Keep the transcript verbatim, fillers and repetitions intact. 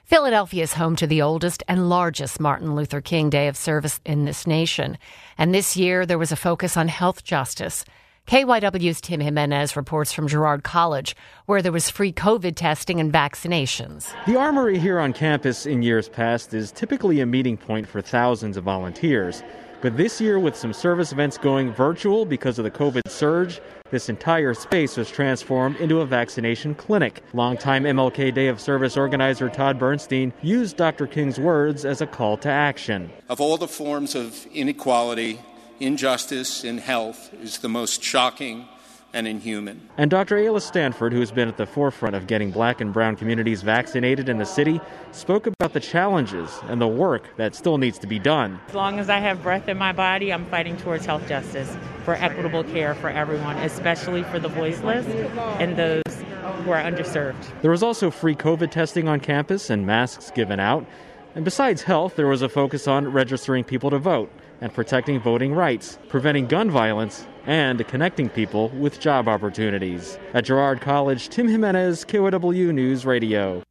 Philadelphia is home to the oldest and largest Martin Luther King Day of service in this nation. And this year, there was a focus on health justice. K Y W's Tim Jimenez reports from Girard College, where there was free COVID testing and vaccinations. The Armory here on campus in years past is typically a meeting point for thousands of volunteers. But this year, with some service events going virtual because of the COVID surge, this entire space was transformed into a vaccination clinic. Longtime M L K Day of Service organizer Todd Bernstein used Doctor King's words as a call to action. Of all the forms of inequality, injustice in health is the most shocking and inhuman. And Doctor Ayla Stanford, who has been at the forefront of getting black and brown communities vaccinated in the city, spoke about the challenges and the work that still needs to be done. As long as I have breath in my body, I'm fighting towards health justice for equitable care for everyone, especially for the voiceless and those who are underserved. There was also free COVID testing on campus and masks given out. And besides health, there was a focus on registering people to vote and protecting voting rights, preventing gun violence, and connecting people with job opportunities. At Girard College, Tim Jimenez, K Y W News Radio.